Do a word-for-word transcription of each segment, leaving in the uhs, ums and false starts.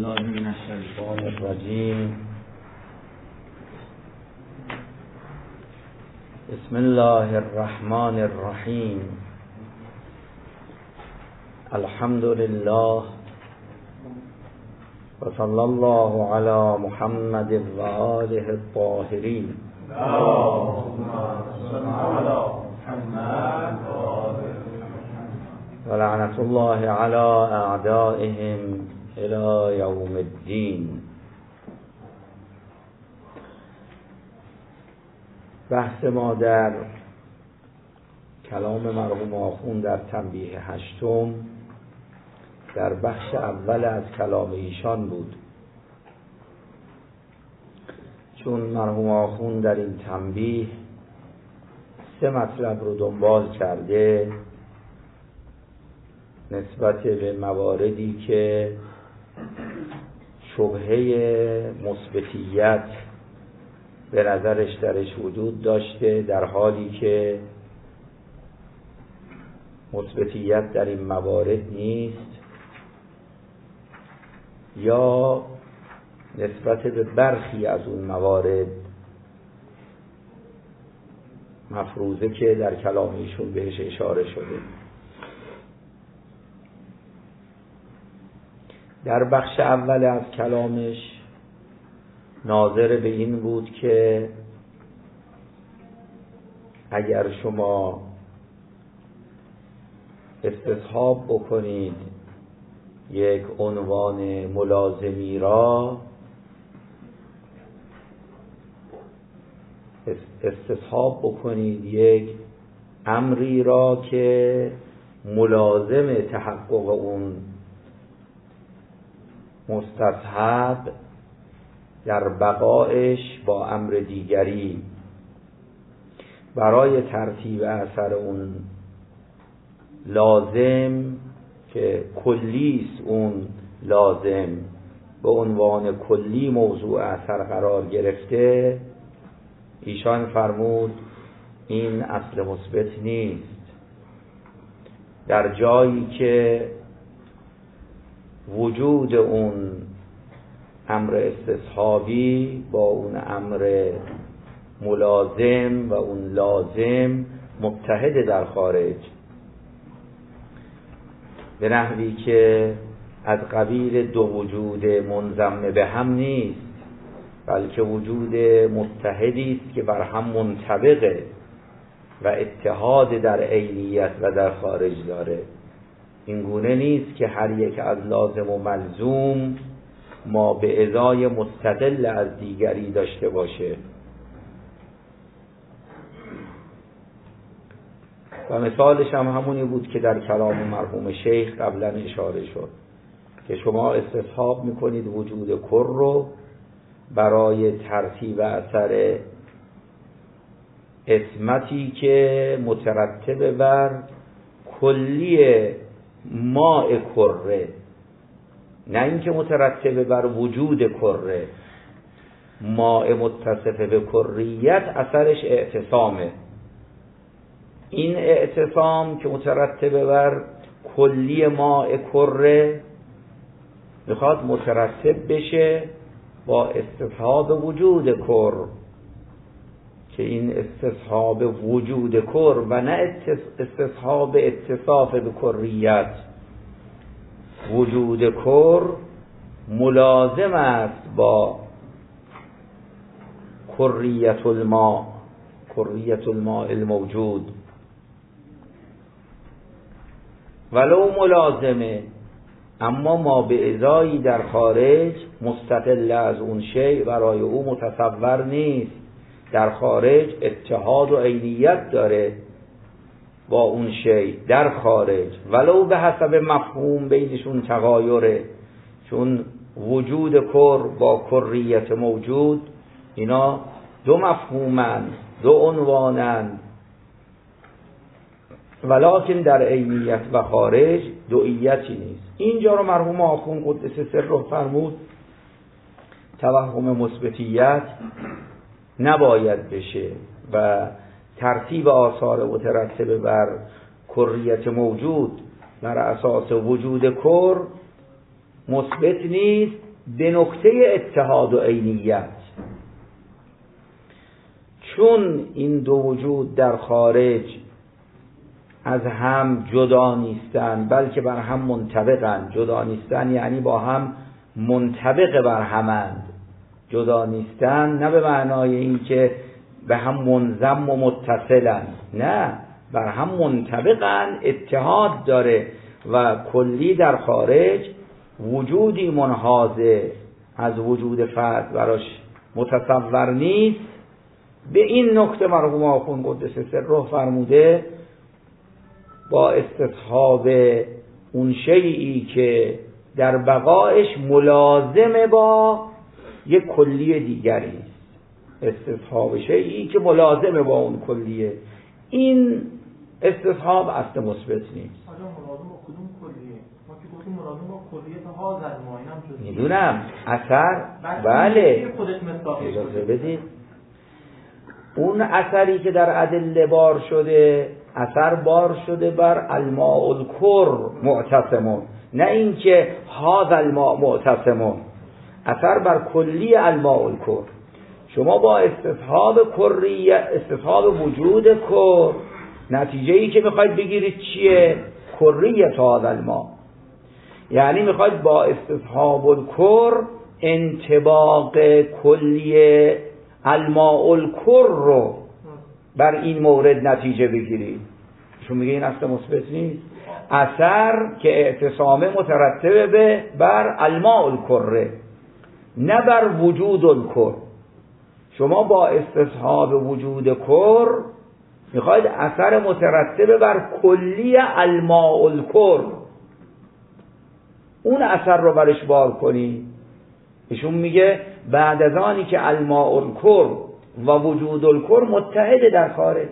بالله من الشیطان الرجیم. بسم الله الرحمن الرحیم. الحمد لله و صلی الله علی محمد و آله الطاهرین. اللهم صل علی محمد و لعنت الله علی اعدائهم الی یوم الدین. بحث ما در کلام مرحوم آخوند در تنبیه هشتم در بخش اول از کلام ایشان بود، چون مرحوم آخوند در این تنبیه سه مطلب رو دنبال کرده نسبت به مواردی که شبهه مثبتیت به نظرش درش وجود داشته، در حالی که مثبتیت در این موارد نیست، یا نسبت به برخی از اون موارد مفروضه که در کلام ایشون بهش اشاره شده. در بخش اول از کلامش ناظر به این بود که اگر شما استصحاب بکنید یک عنوان ملازمی را، استصحاب بکنید یک امری را که ملازم تحقق اون مستصحب در بقایش با امر دیگری برای ترتیب اثر اون لازم که کلیست، اون لازم به عنوان کلی موضوع اثر قرار گرفته، ایشان فرمود این اصل مثبت نیست. در جایی که وجود اون امر استصحابی با اون امر ملازم و اون لازم متحد در خارج، به نحوی که از قبیل دو وجود منضم به هم نیست، بلکه وجود متحدی است که بر هم منطبقه و اتحاد در عینیت و در خارج داره. این گونه نیست که هر یک از لازم و ملزوم ما به ازای مستقل از دیگری داشته باشه. و مثالش هم همونی بود که در کلام مرحوم شیخ قبلا اشاره شد که شما استصحاب میکنید وجود کر رو برای ترتیب اثر اسمتی که مترتب بر کلی ماء کره، نه اینکه مترتب بر وجود کره. ماء متصف به کریت اثرش اعتصامه. این اعتصام که مترتب بر کلی ماء کره میخواد مترتب بشه با استصحاب وجود کر، که این استصحاب وجود کر و نه استصحاب اتصاف به کریت. وجود کر ملازم است با کریت الماء، کریت الماء الموجود، ولو ملازمه، اما ما به ازایی در خارج مستقل از اون شیء برای او متصور نیست. در خارج اتحاد و عینیت داره با اون شیء در خارج، ولو به حسب مفهوم بینشون تغایره، چون وجود کر با کریت موجود اینا دو مفهومن، دو عنوانن، ولکن در عینیت و خارج دوئیتی نیست. اینجا رو مرحوم آخوند قدس سره فرمود توهم مثبتیت نباید بشه و ترتیب آثار مترتب بر کریت موجود بر اساس وجود کر مثبت نیست، به نکته اتحاد و عینیت، چون این دو وجود در خارج از هم جدا نیستن بلکه بر هم منطبقند. جدا نیستن یعنی با هم منطبق بر همند. جدا نیستن نه به معنای این که به هم منضم و متصلن، نه، بر هم منطبقن، اتحاد داره و کلی در خارج وجودی منحازه از وجود فرد براش متصور نیست. به این نکته مرحوم آخوند قدس سره فرموده با استصحاب اون شیئی که در بقایش ملازم با یک کلی دیگری است، استصحاب شیئی که ملازم با اون کلیه، این استصحاب اصل مثبت نیست. آجا ملازم با کدوم کلیه؟ ما که گفتیم ملازم با کلیه تا ها زد ما اینم جزئی. میدونم اثر، بله خودش مصداقی اجازه بدید. اون اثری که در ادله بار شده، اثر بار شده بر الماء الکر معتصمون، نه اینکه هذا الماء معتصمون، اثر بر کلی الماء الکر. شما با استصحاب کریه، استصحاب وجود کر، نتیجه ای که میخواید بگیرید چیه؟ کریه هذا الماء، یعنی میخواید با استصحاب الکر انطباق کلیه الماء الکر رو بر این مورد نتیجه بگیرید. شما میگه این اصل مثبت نیست. اثر که اعتصامه مترتبه به بر الماء الکر نه بر وجود الکر. شما با استصحاب وجود کر میخواید اثر مترتبه بر کلی الماء الکر اون اثر رو برش بار کنی. ایشون میگه بعد از آنی که الماء الکر و وجود الکر متحد در خارج،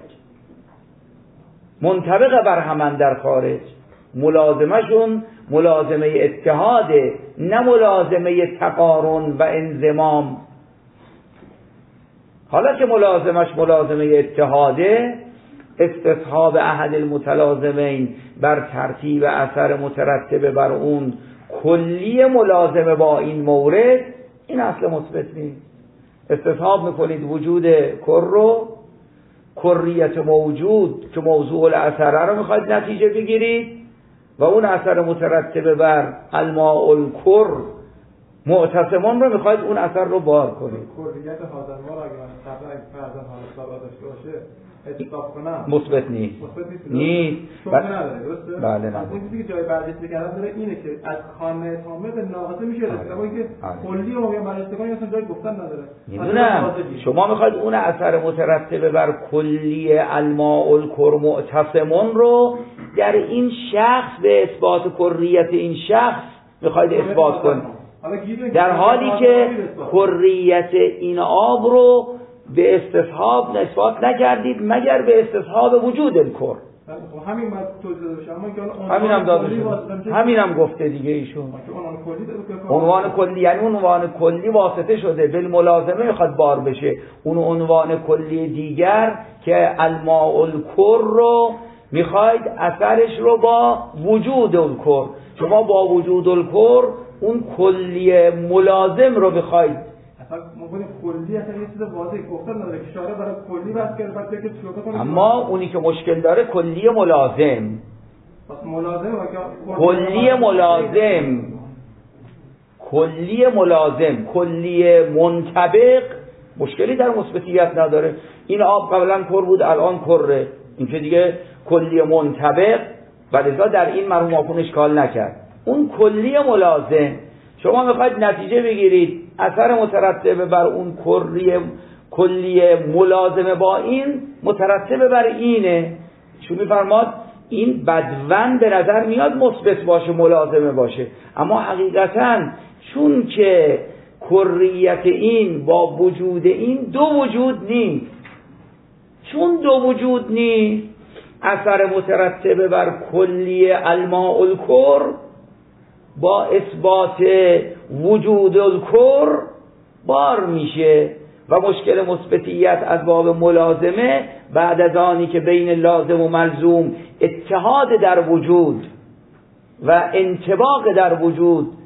منطبق بر همان در خارج، ملازمشون ملازمه اتحاده نه ملازمه تقارن و انضمام. حالا که ملازمش ملازمه اتحاده، استصحاب احد المتلازمین بر ترتیب اثر مترتب بر اون کلی ملازمه با این مورد، این اصل مثبت نیست. استصحاب میکنید وجود کر رو، کریت موجود که موضوع الاثره رو میخواید نتیجه بگیرید و اون اثر مترتب بر الماء الکر معتصمان رو میخواید اون اثر رو بار کنید. کلیت حاضر ما رو اگر قبلا فرضاً حالا داشته باشه اتصاف کنم مثبت نیست. مثبت نیست. نیست. شما نداره درسته؟ بله نه. اون چیزی که جای بررسی کردن داره اینه که از خانه تامه به ناقصه میشه رسید. اما اینکه کلی رو میگم بررسی کنیم اصلا جای گفتن نداره. میدونم شما میخواید اون اثر مترتب بر کلی الماء الکر معتصمون رو در این شخص به اثبات کریت این شخص میخواید اثبات کنید، در حالی که کریت این آب رو به استصحاب نسبت نکردید مگر به استصحاب وجود الکر. همین من توضیح دادم. همینم داده شده، همینم گفته دیگه ایشون. عنوان کلی یعنی عنوان کلی واسطه شده، بالملازمه میخواد بار بشه. اون عنوان کلی دیگر که الماء الکر رو میخواید اثرش رو با وجود الکر، شما با وجود الکر اون کلی ملازم رو بخواید. اصلا ممکنه کلی اصلا یه چیز واضحه گفتن نداره که شارع برای کلی بس کرده بعد بگه چیکار کنه. اما اونی که مشکل داره کلی ملازم. پس ملازم کلی ملازم کلی ملازم کلی منطبق مشکلی در مثبتیت نداره. این آب قبلا کر بود الان کره، این که دیگه کلی منطبق ولذا در این مرحوم آخوند اشکال نکرد. اون کلی ملازم شما میخواید نتیجه بگیرید اثر مترتب بر اون کلی کلی ملازمه با این مترتب بر اینه. چون میفرماد این بدون به نظر میاد مثبت باشه ملازمه باشه، اما حقیقتا چون که کریت این با وجود این دو وجود نیست، چون دو وجود نیست اثر مترتب بر کلی الماء الکر با اثبات وجود الکر بار میشه و مشکل مثبتیت از باب ملازمه بعد از آنی که بین لازم و ملزوم اتحاد در وجود و انطباق در وجود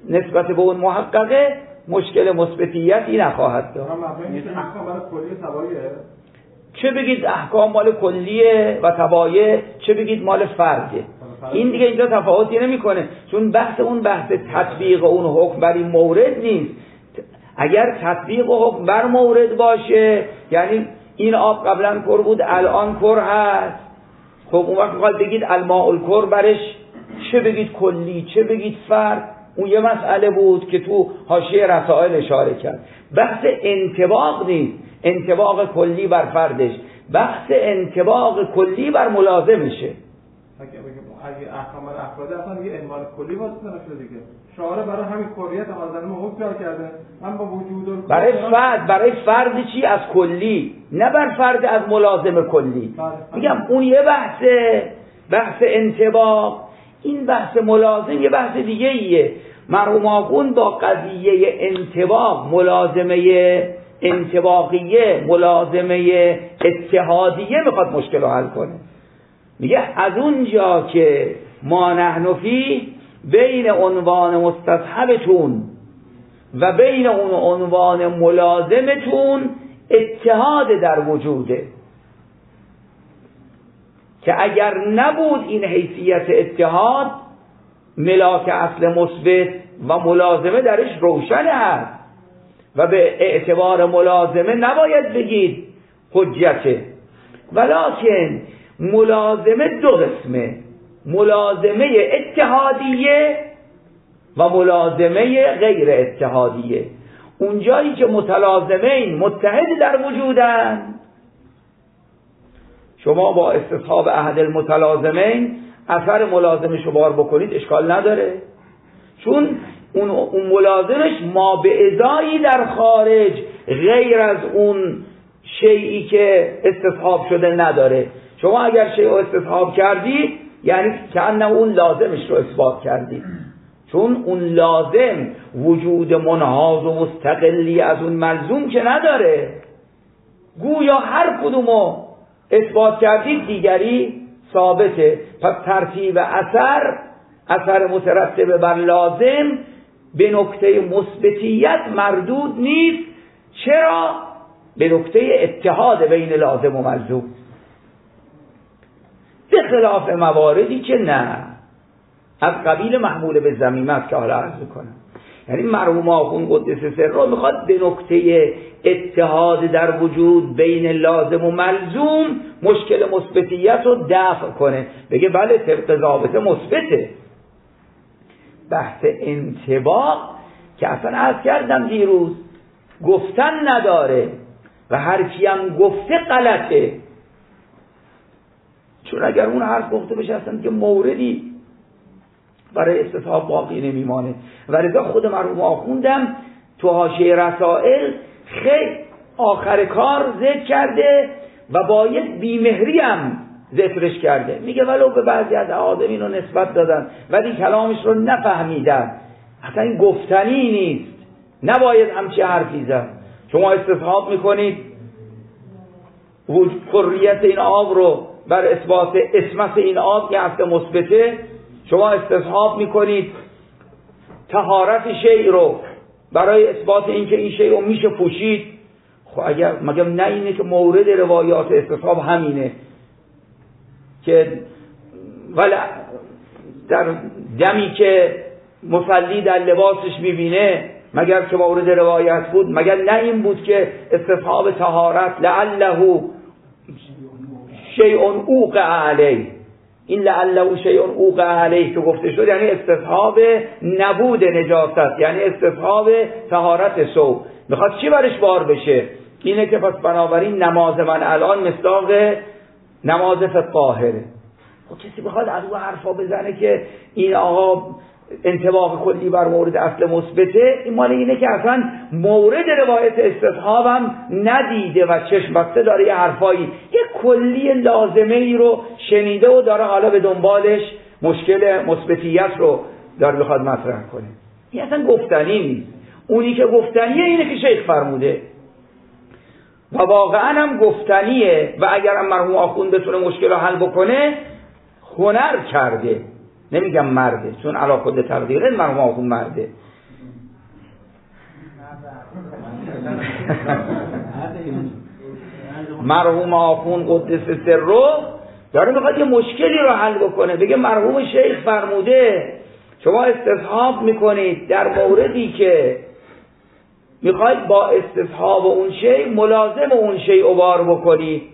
نسبت به اون محققه مشکل مثبتیتی نخواهد داشت. احکام مال کلی تبایع، چه بگید احکام مال کلیه و تبایع، چه بگید مال فرده، این دیگه اینجا تفاوتی نمیکنه، چون بحث اون بحث تطبیق اون حکم بر این مورد نیست. اگر تطبیق حکم بر مورد باشه، یعنی این آب قبلا کر بود الان کر هست، خب اون وقت میخواد بگید الماء الکر برش چه بگید کلی چه بگید فرد، اون یه مسئله بود که تو حاشیه رسائل اشاره کرد. بحث انطباق نیست، انطباق کلی بر فردش، بحث انطباق کلی بر ملازمشه. اگه احکام افراد اصلا یه عنوان کلی واسه نشده دیگه، شارع برای همین کلیت حاضر ما حکم جاری کرده، من با وجود برای فرد، برای فرد چی از کلی، نه بر فرد از ملازم کلی. میگم اون یه بحثه، بحث انطباق، این بحث ملازم یه بحث دیگه ایه. مرحوم آخوند با قضیه انطباق، ملازمه انطباقیه، ملازمه اتحادیه میخواد مشکل رو حل کنه. میگه از اونجا که ما نحن فی بین عنوان مستصحبتون و بین اون عنوان ملازمتون اتحاد در وجوده، که اگر نبود این حیثیت اتحاد، ملاک اصل مثبت و ملازمه درش روشن هست و به اعتبار ملازمه نباید بگید حجته. ولکن ملازمه دو قسمه، ملازمه اتحادیه و ملازمه غیر اتحادیه. اونجایی که متلازمین متحد در وجودن، شما با استصحاب احد المتلازمین اثر ملازمش رو بار بکنید اشکال نداره، چون اون, اون ملازمش ما به ازایی در خارج غیر از اون شیئی که استصحاب شده نداره. شما اگر شیء رو استصحاب کردی یعنی که انه اون لازمش رو اثبات کردی، چون اون لازم وجود منحاز و مستقلی از اون ملزوم که نداره. گویا هر کدومو اثبات کردید دیگری ثابته. پس ترتیب اثر، اثر مترتب بر لازم به نکته مثبتیت مردود نیست. چرا؟ به نکته اتحاد بین لازم و ملزوم، به خلاف مواردی که نه، از قبیل محمول به ضمیمه است که حالا عرض کنم. یعنی مرحوم آخوند قدس سره میخواد به نکته اتحاد در وجود بین لازم و ملزوم مشکل مثبتیت رو دفع کنه، بگه بله طبق ضابطه مثبته. بحث انطباق که اصلا عرض کردم دیروز گفتن نداره و هر کی هم گفته غلطه، چون اگر اون حرف گفته بشه اصلا که موردی برای استصحاب باقی نمیمانه. و لذا خود مرحوم آخوندم تو حاشیه رسائل خیلی آخر کار ذکر کرده و باید بیمهری هم ذکرش کرده. میگه ولو به بعضی از آدمین رو نسبت دادن ولی کلامش رو نفهمیدن، اصلا این گفتنی نیست، نباید همچی حرفی زد. شما استصحاب میکنید کریت این آب رو بر اثبات اسمت این آب که اصل مثبته، شما استصحاب میکنید طهارت شیء رو برای اثبات اینکه این شیء رو میشه پوشید. خب اگر مگه نه اینه که مورد روایات استصحاب همینه که ولی در دمی که مصلی در لباسش میبینه، مگر که مورد روایت بود؟ مگر نه این بود که استصحاب طهارت لعله شیء اوقع علیه، این لعله شیء اوقع علیه که گفته شد یعنی استصحاب نبود نجاست، یعنی استصحاب طهارت ثوب. میخواد چی برش بار بشه؟ اینه که پس بنابراین نماز من الان مصداق نماز طاهره. خب کسی بخواد از اون حرفا بزنه که این آقا انطباق کلی بر مورد اصل مثبته، این مال اینه که اصلا مورد روایت استصحاب هم ندیده و چشم بسته داره یه حرفایی، یه کلی لازمه ای رو شنیده و داره حالا به دنبالش مشکل مثبتیت رو داره بخواد مطرح کنه. این اصلا گفتنی نیست. اونی که گفتنیه اینه که شیخ فرموده و واقعا هم گفتنیه و اگر هم مرحوم آخوند بتونه مشکل رو حل بکنه هنر کرده. نمیگم مرده، چون علا کل تقدیره مرحوم آخوند مرده، مرحوم آخوند قدس سره داره میخواد یه مشکلی رو حل بکنه. بگه مرحوم شیخ فرموده شما استصحاب میکنید در موردی که میخواید با استصحاب اون شیء ملازم اون شیء عبار بکنید،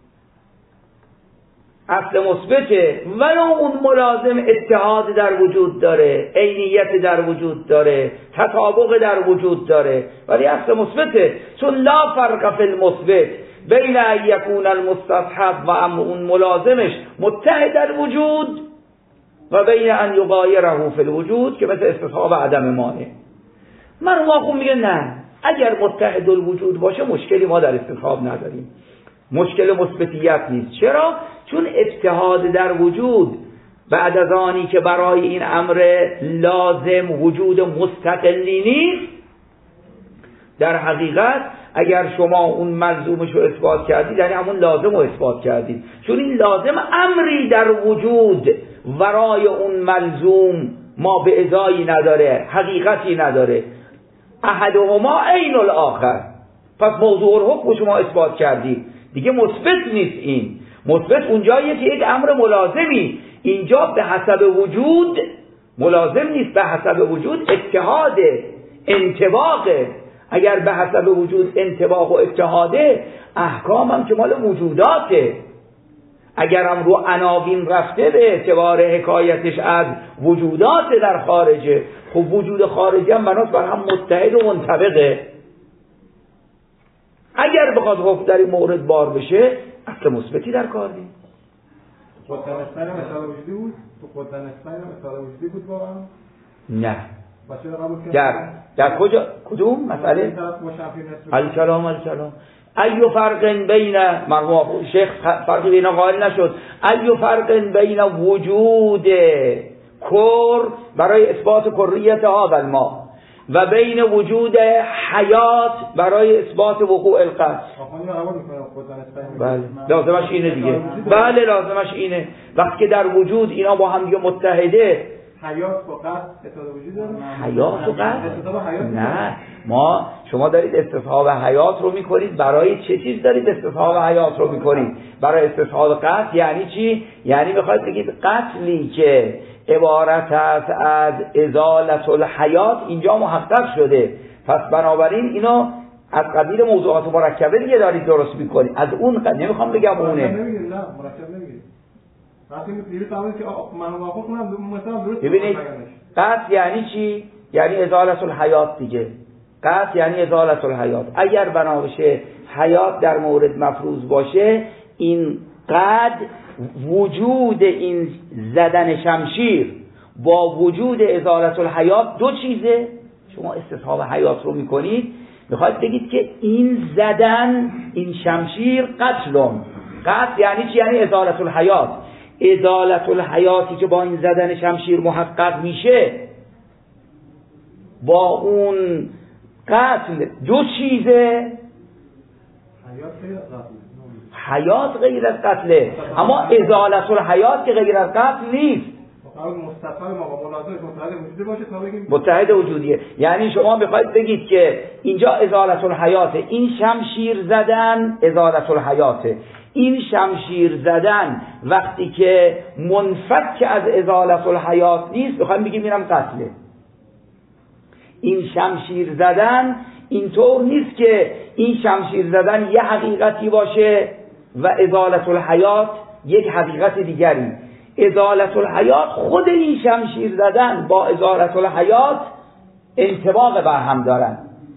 اصل مثبته، ولو اون ملازم اتحاد در وجود داره، عینیت در وجود داره، تطابق در وجود داره، ولی اصل مثبته. چون لا فرق فی المثبت بین ان یکون المستصحب و ام اون ملازمش متحد در وجود و بین ان یغایره فی الوجود که مثل استصحاب عدم مانع. من واقعا میگه نه، اگر متحد الوجود باشه مشکلی ما در استصحاب نداریم، مشکل مثبتیت نیست. چرا؟ چون اتحاد در وجود بعد از آنی که برای این امر لازم وجود مستقلی نیست، در حقیقت اگر شما اون ملزومش رو اثبات کردید یعنی همون لازم رو اثبات کردید، چون این لازم امری در وجود ورای اون ملزوم ما به ازایی نداره، حقیقتی نداره. احدهما عین الاخر، پس موضوع الحکم شما اثبات کردید، دیگه مثبت نیست. این مثبت اونجاییه که یک امر ملازمی، اینجا به حسب وجود ملازم نیست، به حسب وجود اتحاد انطباقه. اگر به حسب وجود انطباق و اتحاده، احکام هم که مال وجوداته. اگرم رو عناوین رفته به اعتبار حکایتش از وجودات در خارجه، خب وجود خارجی هم بناس بر هم متحد و منطبقه. اگر بخواد حکم در این مورد بار بشه، اصل مثبتی در کار نیست. قدرت‌نسبت مثال وجودی بود؟ تو قدرت‌نسبت مثال وجودی بود واقعا؟ نه. قبول در در کجا کدوم مسئله؟ الکلام الکلام ایو فرق بین مرحوم شیخ فرقی بین قائل نشد. ایو فرق بین وجود کر برای اثبات کریت هذا الماء و بین وجود حیات برای اثبات وقوع القتل. بله لازمش اینه دیگه. بله لازمش اینه. وقتی که در وجود اینا با هم دیگه متحده، حیات و قتل اتحاد وجود داره؟ حیات و قتل؟ نه، ما شما دارید استصحاب حیات رو میکنید. برای چه چیز دارید استصحاب حیات رو میکنید؟ برای استصحاب قتل. یعنی چی؟ یعنی میخواید بگید قتلی که عبارت است از ازالت الحیات اینجا محقق شده، پس بنابراین اینو از قبیل موضوعات مرکبه دیگه دارید درست میکنید. از اون قد نمیخوام بگم اونه. نه مرکب نمیگید. وقتی میگید تعامل که من واقعا کنم مثلا درست. ببینید قتل یعنی چی؟ یعنی ازالت الحیات دیگه. قتل یعنی ازالت الحیات. اگر بنا بشه حیات در مورد مفروض باشه، این قد وجود این زدن شمشیر با وجود ازالت الحیات دو چیزه. شما استصحاب حیات رو میکنید، میخواید بگید که این زدن این شمشیر قتلم. قتل یعنی چی؟ یعنی ازالت الحیات. ازالت الحیاتی که با این زدن شمشیر محقق میشه با اون قتل دو چیزه. حیات غیر از قتله، اما ازالت الحیات که غیر از قتل نیست. متحد وجودیه. یعنی شما بخواید بگید که اینجا ازالت الحیاته، این شمشیر زدن ازالت الحیاته. این شمشیر زدن وقتی که منفک از ازالت الحیات نیست، بخوایم بگیم اینم قتله. این شمشیر زدن اینطور نیست که این شمشیر زدن یه حقیقتی باشه و ازالت الحیات یک حقیقت دیگری. ازالت الحیات خود این شمشیر زدن با ازالت الحیات انطباق بر هم دارن.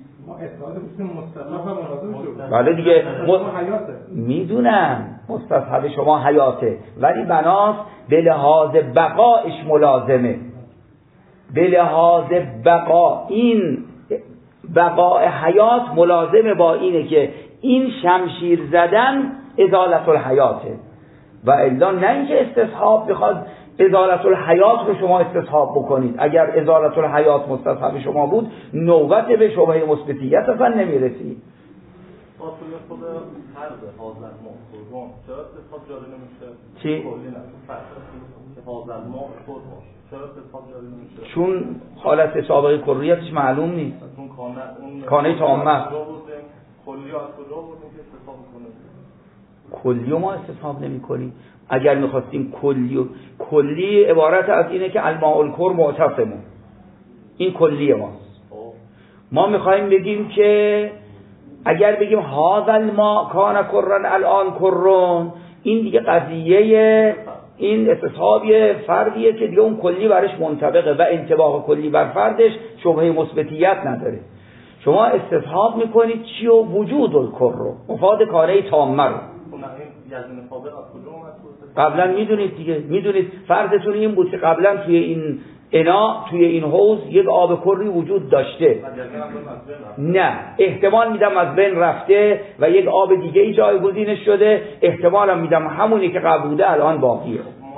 بله دیگه میدونم مستصحب شما حیاته، ولی بناس به لحاظ بقایش ملازمه. به لحاظ بقا این بقای حیات ملازمه با اینه که این شمشیر زدن ازالت الحیاته. و الا نه اینکه استصحاب بخواد ازالت الحیات رو شما استصحاب بکنید. اگر ازالت الحیات مستصحب شما بود، نوبت به شبهه مثبتیت اصلا نمیرسید. فاصله خود فرض حاضر مخصوصون چرا استصحاب جاری نمیشه؟ چی؟ کلی نه حاضر مخصوصون چرا استصحاب جاری نمیشه؟ چون حالت سابقه کلیتش معلوم نیست. اون کانه اون کانه تامه کلی از کجا بودیم که استصحاب کنیم؟ کلی ما استصحاب نمی کنیم. اگر میخواستیم کلی کلی عبارت از اینه که الماء الکر معتصمون، این کلی ماست. ما میخوایم بگیم که اگر بگیم هذا الماء کان کررن الان کررون، این دیگه قضیه این استصحاب فردیه که دیگه اون کلی برش منطبقه و انطباق کلی بر فردش شبهه مثبتیت نداره. شما استصحاب میکنید چی و وجود الکر رو، مفاد کاره تامه رو. قبلا میدونید دیگه، میدونید فرضتون این بود که قبلا توی این انا توی این حوض یک آب کری وجود داشته. نه، احتمال میدم از بین رفته و یک آب دیگه ای جایگزینش شده. احتمالم میدم همونی که قبل بوده الان باقیه.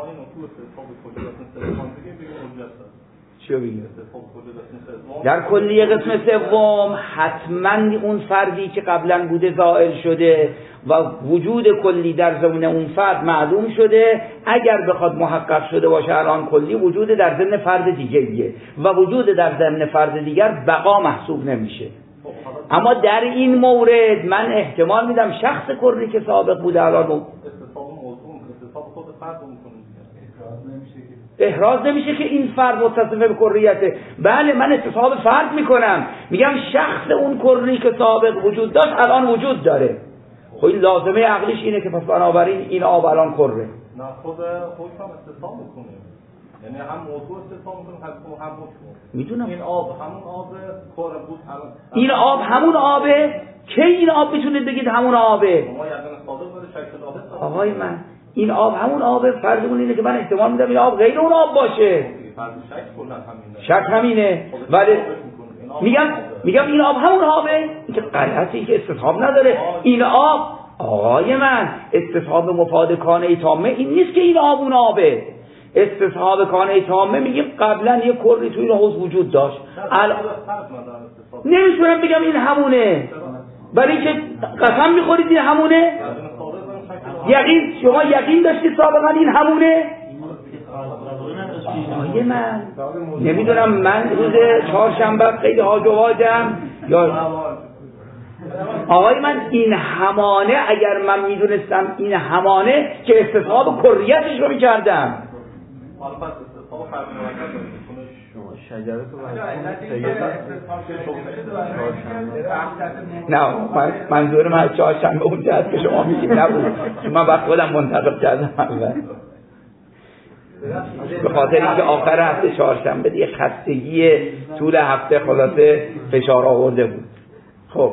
چیو بگیم؟ در کلیه قسم سوم حتما اون فردی که قبلا بوده زائل شده و وجود کلی در ضمن اون فرد معلوم شده. اگر بخواد محقق شده باشه الان کلی وجود در ضمن فرد دیگه‌ایه و وجود در ضمن فرد دیگر بقا محسوب نمیشه. اما در این مورد من احتمال میدم شخص کلی که سابق بوده الان استصحاب موضوع استصحاب خود فرد میکنه، احراز نمیشه که این فرد متصف به کریته. بله من استصحاب فرد میکنم، میگم شخص اون کری که سابق وجود داشت الان وجود داره. خب این لازمه عقلیش اینه که پس بنابراین این آب الان کره. نه خود خودش هم استصحاب میکنه، یعنی هم موضوع استصحاب میکنه هم هم حکم. میدونم این آب همون آب کره بود الان. این آب همون آبه. کی این آب میتونید بگید همون آبه؟ ما یقین صادق بوده شکل آب. آقای من این آب همون آبه. فرضمون اینه که من احتمال میدم این آب غیر اون آب باشه. شک همینه. ولی میگم میگم این آب همون آبه. این که غلطی که استصحاب نداره. این آب آقای من استصحاب مفاد کانه تامه این نیست که این آب اون آبه. استصحاب کانه تامه میگیم قبلا یه کری توی این حوض وجود داشت. الان نمیتونم بگم این همونه، برای اینکه قسم میخورید این همونه. یقین شما یقین داشتید سابقا این همونه؟ آیه من نمیدونم، من روز چهارشنبه خیلی هاج و واجم یا آقای من این همانه اگر من میدونستم این همانه که استصحاب کریتش رو میکردم. شجره تو نه منظور من چهارشنبه اونجا هست که شما میگید نبود، چون من وقت خودم منتقب کردم اول به خاطر اینکه آخر هفته چهارشنبه دیگه خستگی طول هفته خلاصه فشار آورده بود. خب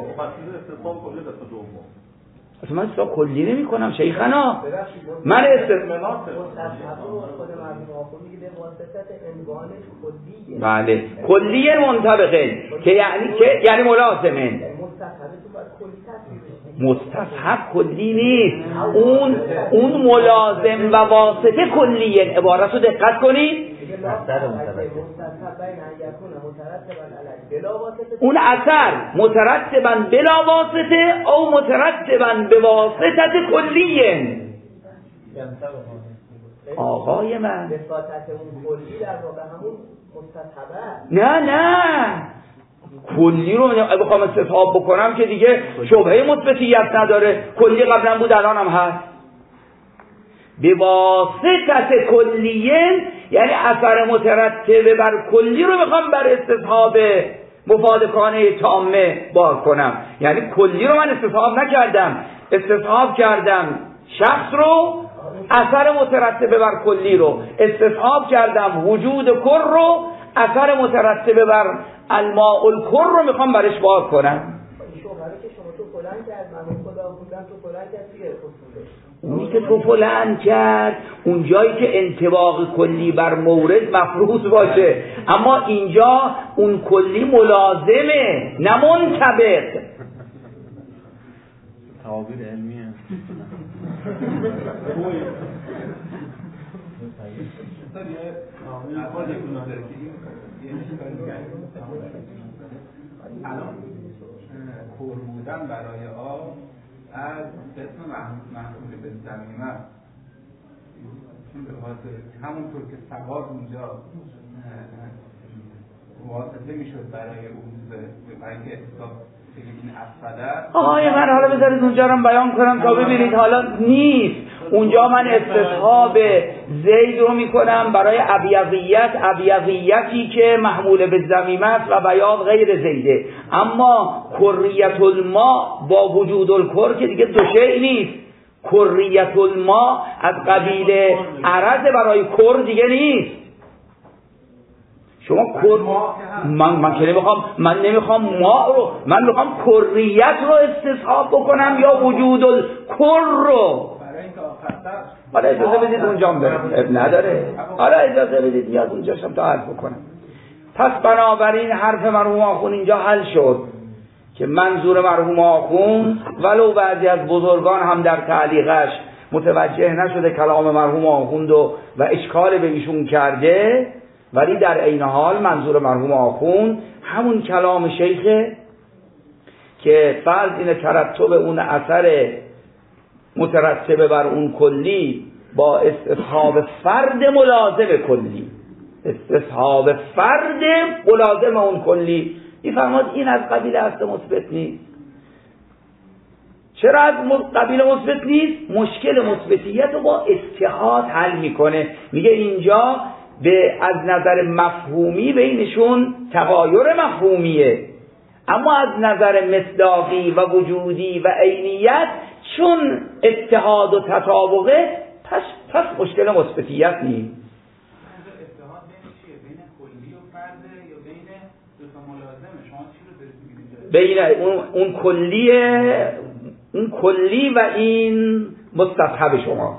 اصلا من حساب کلی نمی کنم شیخنا. من استثناء بله کلیه منطبقه که یعنی که یعنی ملازمه. مستصحب کلی نیست، اون اون ملازم و واسطه کلیه. عبارت رو دقت کنید. اون اثر مترتبا بلا واسطه او مترتبا به واسطه کلیه. آقای من نه نه کلی رو بخوام استصحاب بکنم که دیگه شبهه مثبتیت نداره. کلی قبلا بود الان هم هست. به واسطه کلیه یعنی اثر مترتب بر کلی رو میخوام بر استصحاب مفاد کانه تامه بار کنم. یعنی کلی رو من استصحاب نکردم، استصحاب کردم شخص رو، اثر مترتب بر کلی رو استصحاب کردم، وجود کر رو، اثر مترتب بر الماء الکر رو میخوام برش بار کنم. اونی که تو فلان کرد اون جایی که انطباق کلی بر مورد مفروض باشه، اما اینجا اون کلی ملازمه نه منطبق. تعابیر علمیه. الان کور بودن برای آب از قسم محصول به زمینه است. همونطور که سواد اونجا واسطه میشد برای اون برای اینکه اثبات این افسده. آقای من حالا بذارید اونجا رو بیان کنم تا ببینید حالا نیست. اونجا من استصحاب زید رو میکنم برای ابیضیت، ابیضیتی که محمول به ضمیمه است و بیاض غیر زیده. اما کریت الماء با وجود الکر که دیگه دو شیء نیست. کریت الماء از قبیل عرض برای کر دیگه نیست. شما کر من من که نمیخوام من نمیخوام ما رو من میخوام کریت رو استصحاب بکنم یا وجود الکر رو. حالا اجازه بدید اونجا برم اب نداره. حالا اجازه بدید یاد اونجاشم تا حل بکنم. پس بنابراین حرف مرحوم آخوند اینجا حل شد که منظور مرحوم آخوند ولو بعضی از بزرگان هم در تعلیقش متوجه نشده کلام مرحوم آخوند و, و اشکال به ایشون کرده، ولی در عین حال منظور مرحوم آخوند همون کلام شیخه که فرض این ترتب اون اثر مترتب بر اون کلی با استصحاب فرد ملازم کلی، استصحاب فرد ملازم اون کلی. میفرماد این از قبیل اصل مثبت نیست. چرا از قبیل مثبت نیست؟ مشکل مثبتیت رو با استحاد حل میکنه. میگه اینجا به از نظر مفهومی بینشون تغایر مفهومیه، اما از نظر مصداقی و وجودی و عینیت چون اتحاد و تطابقه پس, پس مشکل مثبتیت نیست. اتحاد بین چیه؟ بین کلی و فرد یا بین دو تا ملازمه؟ شما چی رو دارید میگید؟ بین اون اون کلیه اون کلی و این مستصحب شما،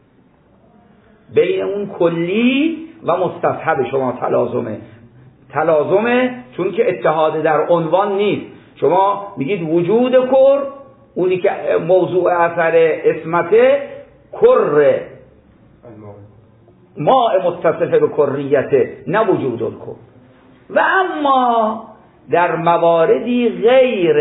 بین اون کلی و مستصحب شما تلازمه تلازمه چون که اتحاد در عنوان نیست. شما میگید وجود کر، اونی که موضوع اثر اسمته کر ماء متصفه به کریته نه وجود الکر. و اما در مواردی غیر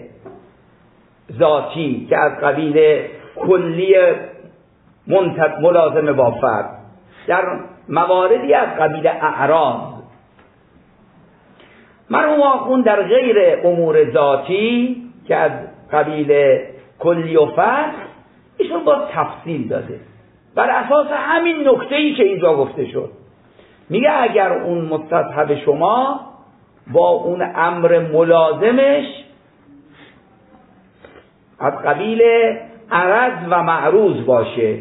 ذاتی که از قبیل کلی ملازم با فرد، در مواردی از قبیل اعراض، مرحوم آخوند در غیر امور ذاتی که از قبیل کلی و فرد ایشون با تفصیل داده بر اساس همین نکته‌ای که اینجا گفته شد. میگه اگر اون مستصحب شما با اون امر ملازمش از قبیل عرض و معروض باشه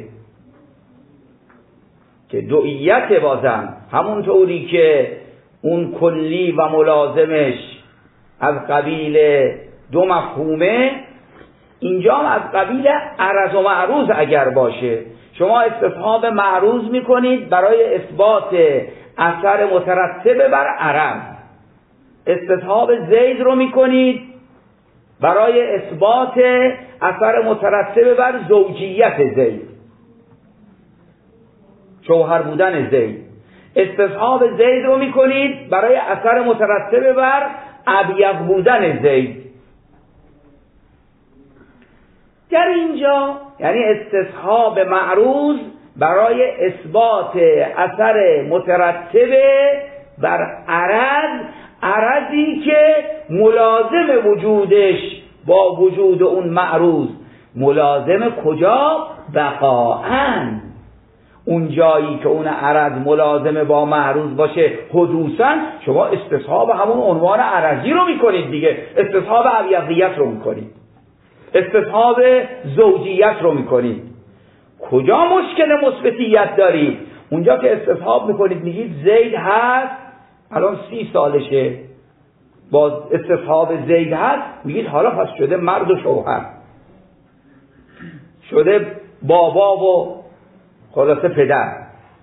که دوئیت بازم همونطوری که اون کلی و ملازمش از قبیل دو مفهومه، اینجا هم از قبیل عرض و معروض اگر باشه، شما استصحاب معروض میکنید برای اثبات اثر مترتب بر عرض، استصحاب زید رو میکنید برای اثبات اثر مترتب بر زوجیت زید، شوهر بودن زید، استصحاب زید رو میکنید برای اثر مترتب بر ابیض بودن زید. در اینجا یعنی استصحاب معروض برای اثبات اثر مترتب بر عرض، عرضی که ملازم وجودش با وجود اون معروض، ملازم کجا؟ بقاءً. اون جایی که اون عرض ملازم با معروض باشه حدوثاً، شما استصحاب همون عنوان عرضی رو میکنید دیگه، استصحاب ابیضیت رو میکنید، استصحاب زوجیت رو میکنید. کجا مشکل مثبتیت دارید؟ اونجا که استصحاب میکنید میگید زید هست، الان سی سالشه، با استصحاب زید هست میگید حالا پس شده مرد و شوهر، شده بابا و خلاصه پدر.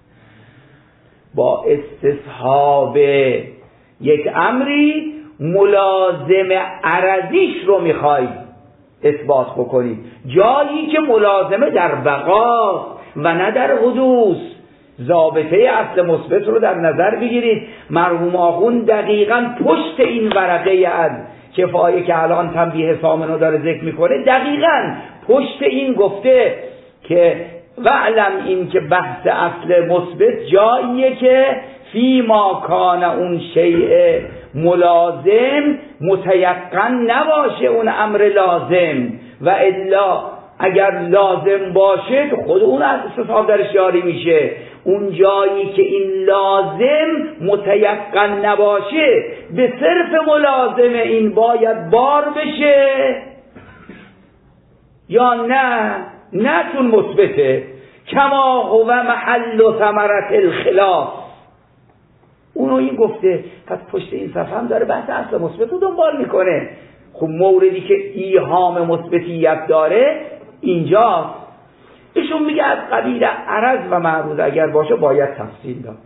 با استصحاب یک امری ملازم عرضیش رو میخواید اثبات بکنید، جایی که ملازمه در بقا و نه در حدوث. ضابطه اصل مثبت رو در نظر بگیرید. مرحوم آخوند دقیقاً پشت این ورقه از کفایه که الان تنبیه سامنو داره ذکر میکنه، دقیقاً پشت این گفته که و علم این که بحث اصل مثبت جاییه که فی ما کان اون شیء ملازم متیقن نباشه اون امر لازم، و الا اگر لازم باشه خود اون استصحاب درش جاری میشه. اون جایی که این لازم متیقن نباشه به صرف ملازم این باید بار بشه یا نه؟ نه، چون مثبته. کما هو محل و ثمرت الخلاف. اونو این گفته، پس پشت این صفحه هم داره بحث اصل مثبت رو دنبال میکنه. خب موردی که ایهام مثبتیت داره اینجا ایشون میگه از قبیل عرض و معروض اگر باشه باید تفصیل داد.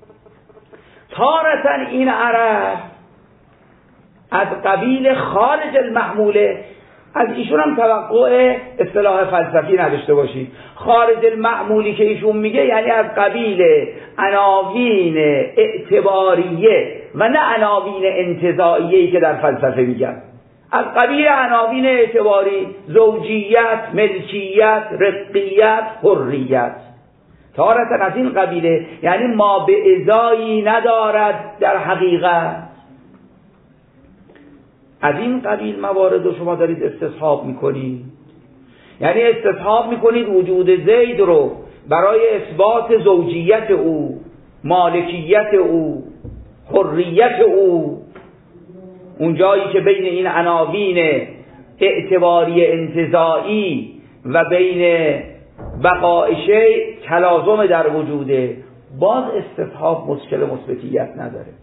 تارتن این عرض از قبیل خارج المحموله. از ایشون هم توقع اصطلاح فلسفی نداشته باشید. خارج المعمولی که ایشون میگه یعنی از قبیل عناوین اعتباریه و نه عناوین انتزاعیه‌ای که در فلسفه میگن. از قبیل عناوین اعتباری: زوجیت، ملکیت، رقیت، حریت. تارتاً از این قبیله یعنی ما به ازایی ندارد در حقیقت. از این قبیل موارد رو شما دارید استصحاب میکنید، یعنی استصحاب میکنید وجود زید رو برای اثبات زوجیت او، مالکیت او، حریت او. اون جایی که بین این عناوین اعتباری انتزاعی و بین بقاء شیء تلازم در وجوده، باز استصحاب مشکل مثبتیت نداره.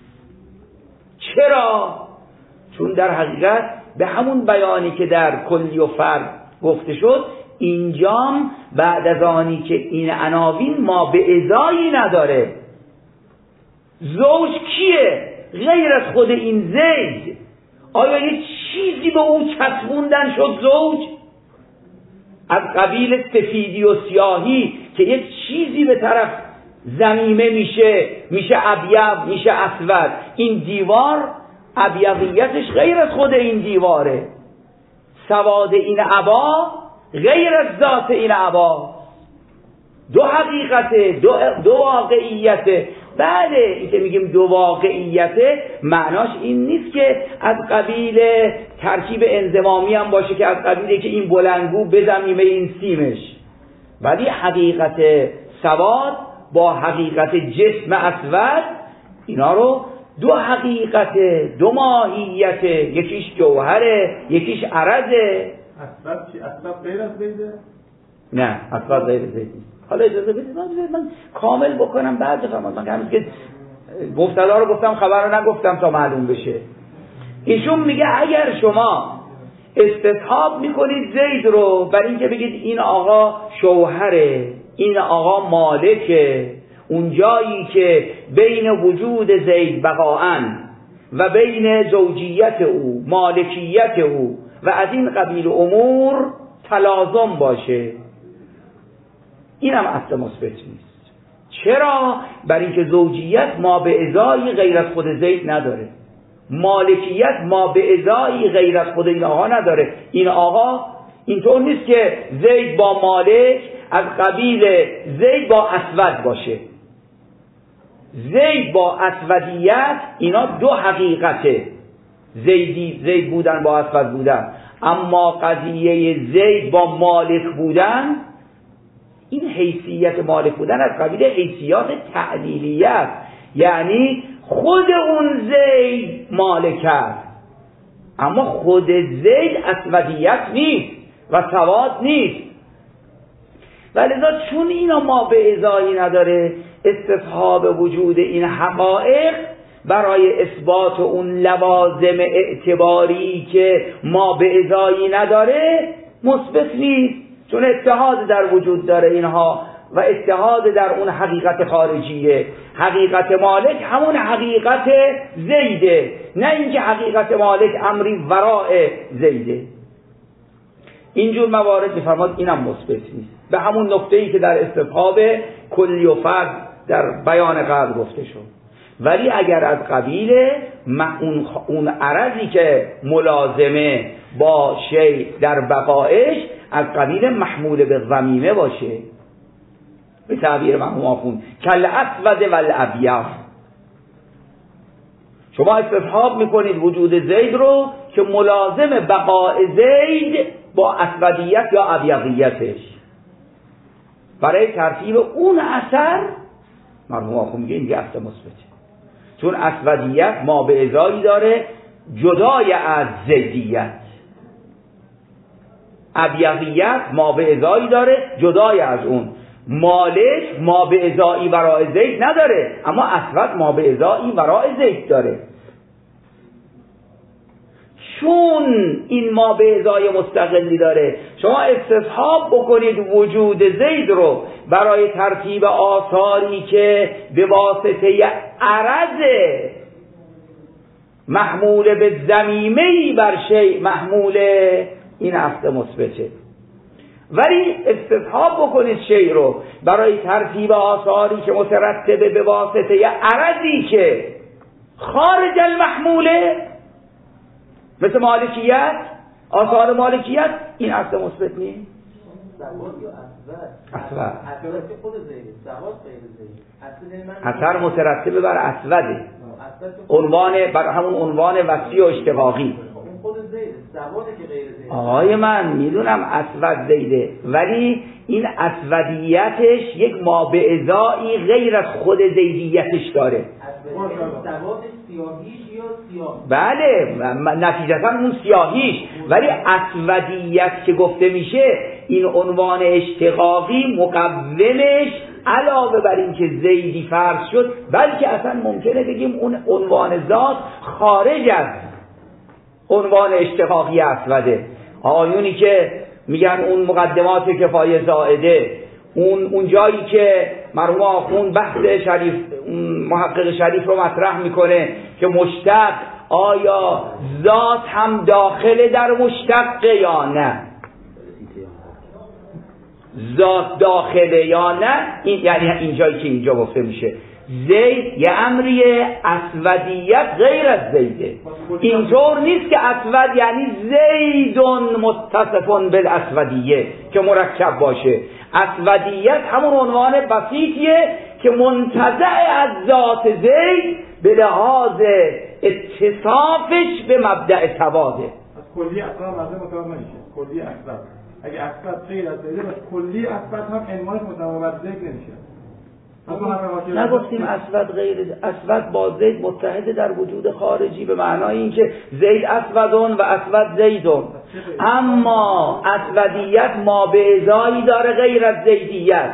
چرا؟ چون در حقیقت به همون بیانی که در کلی و فرد گفته شد، اینجام بعد از آنی که این عناوین ما به ازایی نداره. زوج کیه؟ غیر از خود این زید. آیا یک چیزی به او چسبوندن شد زوج؟ از قبیل سفیدی و سیاهی که یک چیزی به طرف ضمیمه میشه، میشه ابیض، میشه اسود. این دیوار ابیضیتش غیر از خود این دیواره. سواد این عبا غیر از ذات این عبا. دو حقیقته، دو, دو واقعیته. بله، این که میگیم دو واقعیته معناش این نیست که از قبیل ترکیب انضمامی هم باشه که از قبیله که این بلندگو بزمیمه این سیمش. ولی حقیقت سواد با حقیقت جسم اسود، اینا رو دو حقیقت، دو ماهیت، یکیش جوهره، یکیش عرضه. اسود چی؟ اسود غیر از زیده؟ نه، اسود غیر زیده. حالا اجازه بدید من کامل بکنم بعد بفهمم. من هنوز که مبتدا رو گفتم، خبر رو نگفتم تا معلوم بشه. ایشون میگه اگر شما استصحاب میکنید زید رو برای اینکه بگید این آقا شوهره، این آقا مالکه، اون جایی که بین وجود زید بقاءن و بین زوجیت او، مالکیت او و از این قبیل امور تلازم باشه، این هم اصل مثبت نیست. چرا؟ برای اینکه زوجیت ما به ازایی غیر از خود زید نداره، مالکیت ما به ازایی غیر از خود این آقا نداره. این آقا اینطور نیست که زید با مالک از قبیل زید با اسود باشه. زید با اسودیت اینا دو حقیقته، زیدی زید بودن با اسود بودن. اما قضیه زید با مالک بودن، این حیثیت مالک بودن از قبیل حیثیات تعلیلیت، یعنی خود اون زید مالک است اما خود زید اسودیت نیست و سواد نیست. ولذا چون اینا ما به ازایی نداره، استصحاب وجود این حقایق برای اثبات اون لوازم اعتباری که ما به ازایی نداره مثبت نیست، چون اتحاد در وجود داره اینها و اتحاد در اون حقیقت خارجیه. حقیقت مالک همون حقیقت زیده، نه اینکه حقیقت مالک امری وراء زیده. اینجور موارد میفرماد اینم مثبت نیست، به همون نقطه‌ای که در استصحاب کلی و فرد در بیان قبل گفته شد. ولی اگر از قبیل اون, اون عرضی که ملازمه با شیء در بقایش از قبیل محمول به ضمیمه باشه، به تعبیر مرحوم آخوند کل اسود و الابیض. شما استصحاب میکنید وجود زید رو که ملازم بقاء زید با اسودیت یا ابیضیتش. برای ترتیب اون اثر مرحوم آخوند میگه این اصل مثبته، چون اسودیت ما به ازایی داره جدای از زیدیت، ابیضیت ما به ازایی داره جدای از اون. مالک ما به ازایی ورای زید نداره، اما اسود ما به ازایی ورای زید داره. چون این ما به ازای مستقلی داره، شما استصحاب بکنید وجود زید رو برای ترتیب آثاری که به واسطه عرض محمول به ضمیمه‌ای بر شیء محمول این اصل مثبته. ولی استصحاب بکنید شیء رو برای ترتیب آثاری که مترتبه به واسطه عرضی که خارج المحموله، مثل مالکیت، آثار مالکیت، این اصل مثبت نیست. سواد یا اسود؟ اسود. اسود که خود زیده، سواد غیر زیده. اثر مترتبه بر اسوده، عنوان بر همون عنوان وسیع و اشتقاقی. خود زیده، سواده که غیر زیده. آقای من میدونم اسود زیده، ولی این اسودیتش یک مابعضایی غیر از خود زیدیتش داره. سوادش سیاهیش یا سیاه؟ بله نتیجتا اون سیاهیش، ولی اسودیت که گفته میشه این عنوان اشتقاقی مقومش علاوه بر این که زیدی فرض شد، بلکه اصلا ممکنه بگیم اون عنوان ذات خارج از عنوان اشتقاقی اسوده. آیونی که میگن اون مقدمات کفایه زائده، اون اون جایی که مرحوم آخوند بحث شریف محقق شریف رو مطرح میکنه که مشتق آیا ذات هم داخل در مشتق یا نه، ذات داخله یا نه، این یعنی این جایی که اینجا گفته میشه زید یه امریه، اسودیت غیر از زیده. اینطور نیست که اسود یعنی زیدون متصفون بالاسودیه که مرکب باشه. اسودیت همون عنوان بسیطیه که منتزع از ذات زید به لحاظ اتصافش به مبدأ سواده. از کلی اسود مزه متوجه نمیشه. کلی اسود اگه اسود غیر از زیده باشه، کلی اسود هم عنوانش متوابط زید نمیشه. نگفتیم اسود غیر اسود با زید متحد در وجود خارجی به معنای اینکه زید اسودون و اسود زیدون، اما اسودیت ما به ازایی داره غیر از زیدیت.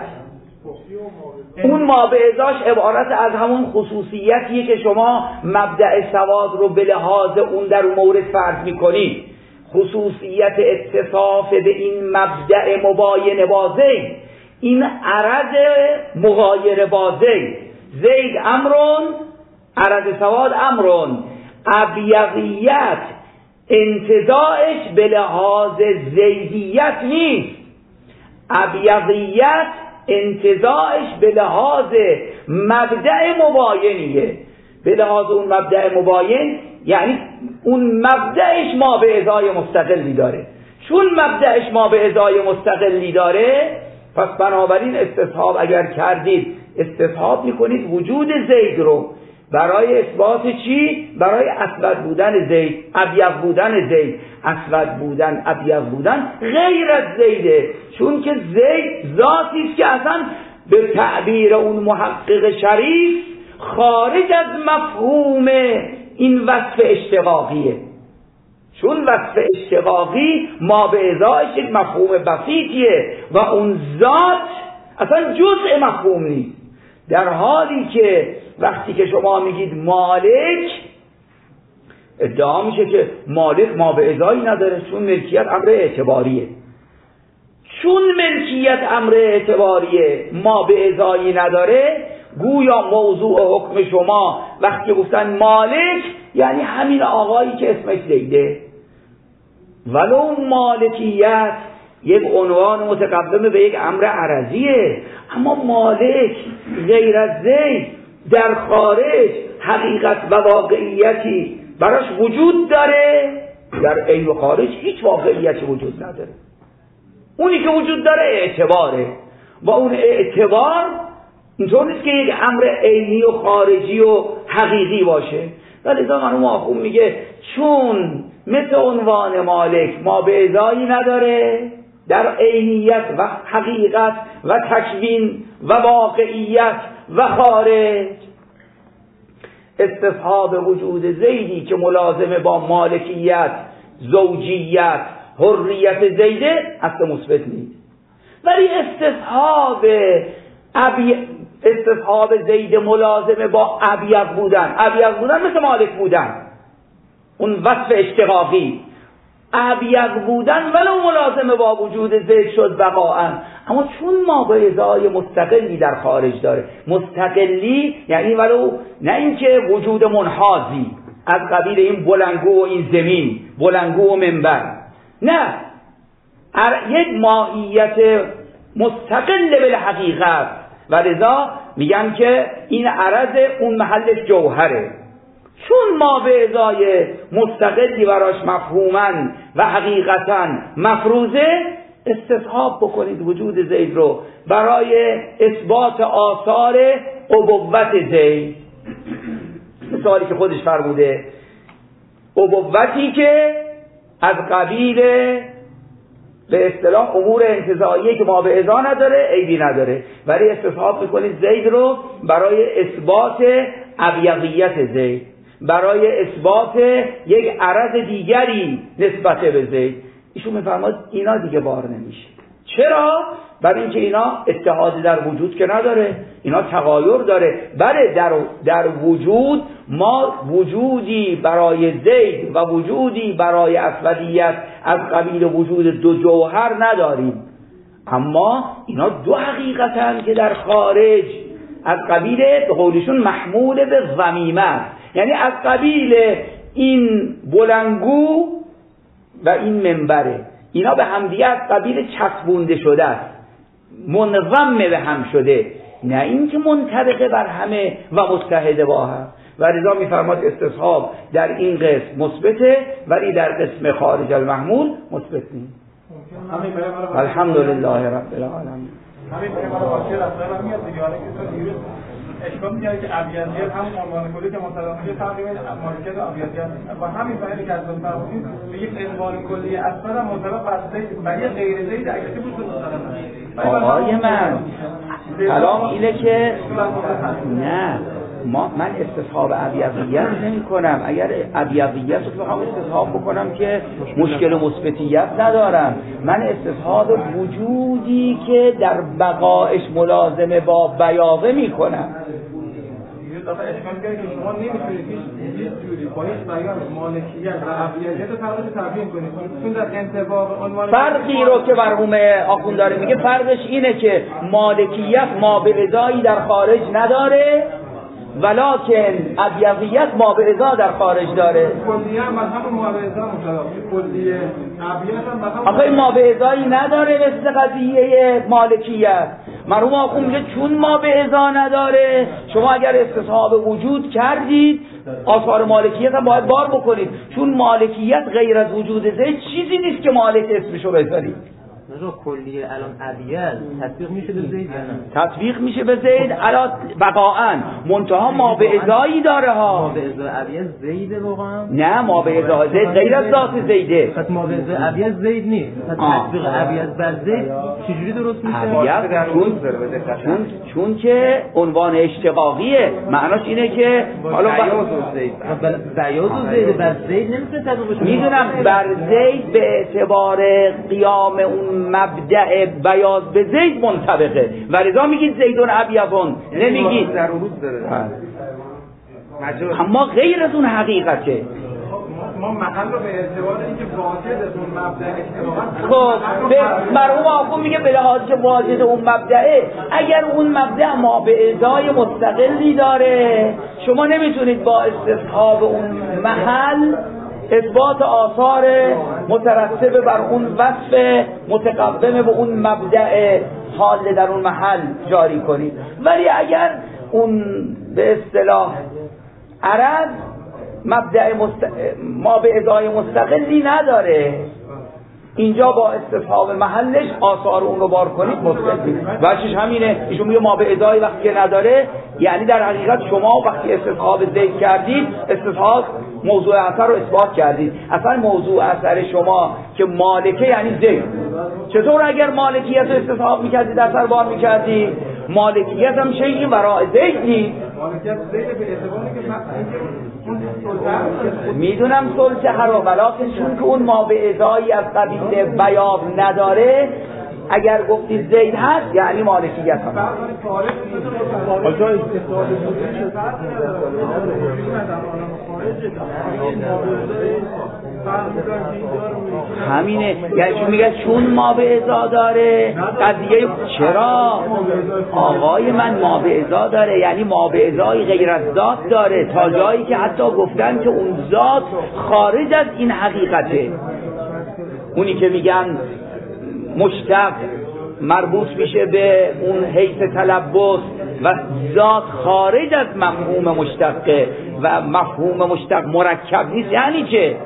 اون ما به ازاش عبارت از همون خصوصیتیه که شما مبدأ سواد رو به لحاظ اون در اون مورد فرض میکنید، خصوصیت اتصاف به این مبدأ مباین با زید، این عرض مغایر با زید. زید امرون، عرض سواد امرون. ابیضیت انتزاعش به لحاظ زیدیت نیست، ابیضیت انتزاعش به لحاظ مبدأ مباینیه. به لحاظ اون مبدأ مباین یعنی اون مبدأش ما به ازای مستقلی داره. چون مبدأش ما به ازای مستقلی داره، پس بنابراین استصحاب اگر کردید استصحاب میکنید وجود زید رو برای اثبات چی؟ برای اسود بودن زید، ابیض بودن زید. اسود بودن، ابیض بودن غیر از زیده، چون که زید ذاتی است که اصلا به تعبیر اون محقق شریف خارج از مفهوم این وصف اشتقاقیه. چون وصف اشتقاقی ما به ازایش یک مفهوم بسیطیه و اون ذات اصلا جزء مفهوم نیست، در حالی که وقتی که شما میگید مالک، ادعا میشه که مالک ما به ازایی نداره، چون ملکیت امر اعتباریه. چون ملکیت امر اعتباریه ما به ازایی نداره، گویا موضوع حکم شما وقتی گفتن مالک یعنی همین آقایی که اسمش زیده، ولو مالکیت یک عنوان متقدم به یک امر عرضیه، اما مالک غیر از زید در خارج حقیقت و واقعیتی براش وجود داره، در عین و خارج هیچ واقعیتی وجود نداره. اونی که وجود داره اعتباره. با اون اعتبار اینطور نیست که یک امر عینی و خارجی و حقیقی باشه. ولی ازا من اون میگه چون مثل عنوان مالک ما به ازایی نداره در عینیت و حقیقت و تکوین و واقعیت و خارج، استصحاب وجود زیدی که ملازمه با مالکیت، زوجیت، حریت زیده اصل مثبت نیست. ولی استصحاب ابی استصحاب زید ملازمه با ابیض بودن، ابیض بودن مثل مالک بودن، اون وصف اشتقاقی، ابیض بودن ولو ملازمه با وجود زید شد بقاءً. اما چون ما به ازای مستقلی در خارج داره، مستقلی یعنی ولو نه اینکه وجود منحازی از قبیل این بلنگو و این زمین، بلنگو و منبر، نه، یک ماهیت مستقل به حقیقت و لذا میگن که این عرض اون محلش جوهره. چون ما به ازای مستقلی براش مفهوماً و حقیقتاً مفروضه، استصحاب بکنید وجود زید رو برای اثبات آثار ابوت زید. مثالی که خودش فرموده، ابوتی که از قبیل به اصطلاح امور انتزاعیه که ما به ازا نداره، عیبی نداره، ولی استصحاب میکنید زید رو برای اثبات ابیضیت زید، برای اثبات یک عرض دیگری نسبت به زید. ایشون میفرماد اینا دیگه بار نمیشه. چرا؟ برای اینکه اینا اتحادی در وجود که نداره، اینا تغایر داره. بله در, در وجود ما وجودی برای زید و وجودی برای اسودیت از قبیل وجود دو جوهر نداریم، اما اینا دو حقیقتن که در خارج از قبیل به قولشون محمول به ضمیمه، یعنی از قبیل این بلنگو و این منبره، اینا به همدیگه از قبیل چسبونده شده است، منظم به هم شده، نه اینکه منطبقه بر همه و متحده با هم. و رضا میفرماد استصحاب در این قسم مثبته ولی در قسم خارج المحمول مثبت نیست. الحمدلله رب العالمین. همین برای ما واقعی رفتار هم میاد دیگه. حالا که تو دیروز اشکال میگه که ابیضیت همون عنوان کلی که مطلق میشه فرقی بین مالکیت و ابیضیت و همین فعلی که از اون فرمودید به یک عنوان کلی اصلا مطلق بر زید و یک غیر زید اگه که بود مطلق. آقای من کلام اینه که نه، ما من استصحاب ابیضیت نمی کنم. اگر ابیضیت رو بخوام استصحاب بکنم که مشکل مثبتیت ندارم. من استصحاب وجودی که در بقایش ملازمه با بیاضه می کنم. دفعه اشکال کرده که شما نمیتونید هیچ جوری با هیچ بیان مالکیت و ابیضیت رو فرقش تبیین کنید، چون در انطباق عنوان فرقی رو که مرحوم آخوند داره میگه فرقش اینه که مالکیت ما به ازایی در خارج نداره ولکن ابیضیت ما به ازا در خارج داره. کلیه هم همون ما به ازا مطابق کلیه ابیض هم همون آخه ما به ازایی نداره مثل قضیه مالکیت. مرحوم آخوند میگه چون ما به ازا نداره، شما اگر استصحاب وجود کردید آثار مالکیت هم باید بار بکنید، چون مالکیت غیر از وجود زید چیزی نیست که مالک اسمشو بذارید. نجا کلیه الان ابیض تطبیق میشه به زید یا نه؟ تطبیق میشه به زید الان بقاءً، منتها ما به ازایی داره ها. ما به ازای ابیض زیده واقعا؟ نه، ما به ازای زید غیر از ذات زیده. پس ما به ازای ابیض زید نیست. پس تطبیق ابیض بر زید چجوری درست میشه؟ ابیض چون چون چون که عنوان اشتقاقیه، معناش اینه که حالا بیاض و زید بیاض و زید بر زید نمیتونه تطبیق بشه. میدونم بر زید به اعتبار قیام اون مبدأ بیاض به زید منطبقه و لذا میگید زیدون ابیضون، نمیگید در روز داره. اما غیر از اون حقیقته. ما محل رو به اعتبار اینکه واجد از اون مبدأ خب به مرحوم آخوند میگه به لحاظ که واجد اون مبدأه، اگر اون مبدأ ما به ازای مستقلی داره شما نمیتونید با استصحاب اون محل اثبات آثار مترتبه بر اون وصف متقوم به اون مبدأ حال در اون محل جاری کنید. ولی اگر اون به اصطلاح عرض مبدأ مست... ما به ازای مستقلی نداره، اینجا با استصحاب محلش آثار اون رو بار کنید مثبت نیست. وجهش همینه. ایشون میگه ما به ازای وقتی که نداره، یعنی در حقیقت شما وقتی استصحاب زید کردید، استصحاب موضوع اثر رو اثبات کردید. اصلا موضوع اثر شما که مالکه یعنی زید. چطور اگر مالکیت رو استصحاب میکردید اثر بار میکردید؟ مالکیت هم شیئی برای زید نیست. مالکیت زید به اعتباری که میدونم صلح رو، ولیکن چون که اون ما به ازایی از قبیل بیاب نداره، اگر گفتید زید هست یعنی مالکیت هست. همینه، یعنی چون میگه چون ما به ازا داره قضیه. چرا؟ آقای من ما به ازا داره یعنی ما به ازای غیر از ذات داره، تا جایی که حتی گفتن که اون ذات خارج از این حقیقته. اونی که میگن مشتق مربوط میشه به اون حیث تلبس و ذات خارج از مفهوم مشتقه و مفهوم مشتق مرکب نیست، یعنی چه؟